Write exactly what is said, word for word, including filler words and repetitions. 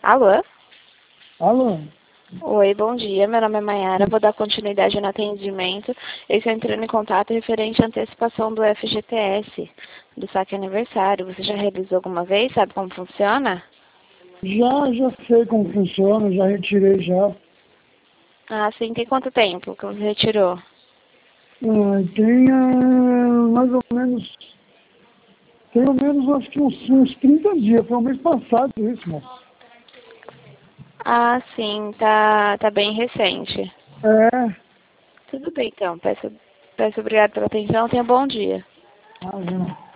Alô? Alô? Oi, bom dia. Meu nome é Mayara. Vou dar continuidade no atendimento. Eu estou entrando em contato referente à antecipação do F G T S, do saque aniversário. Você já realizou alguma vez? Sabe como funciona? Já, já sei como funciona, já retirei já. Ah, sim. Tem quanto tempo que você retirou? Ah, tem ah, mais ou menos, pelo menos acho que uns, uns trinta dias, foi o mês passado isso, moço. Ah, sim. Tá, tá bem recente. É, Tudo bem, então. Peço, peço obrigado pela atenção. Tenha um bom dia. ah, já.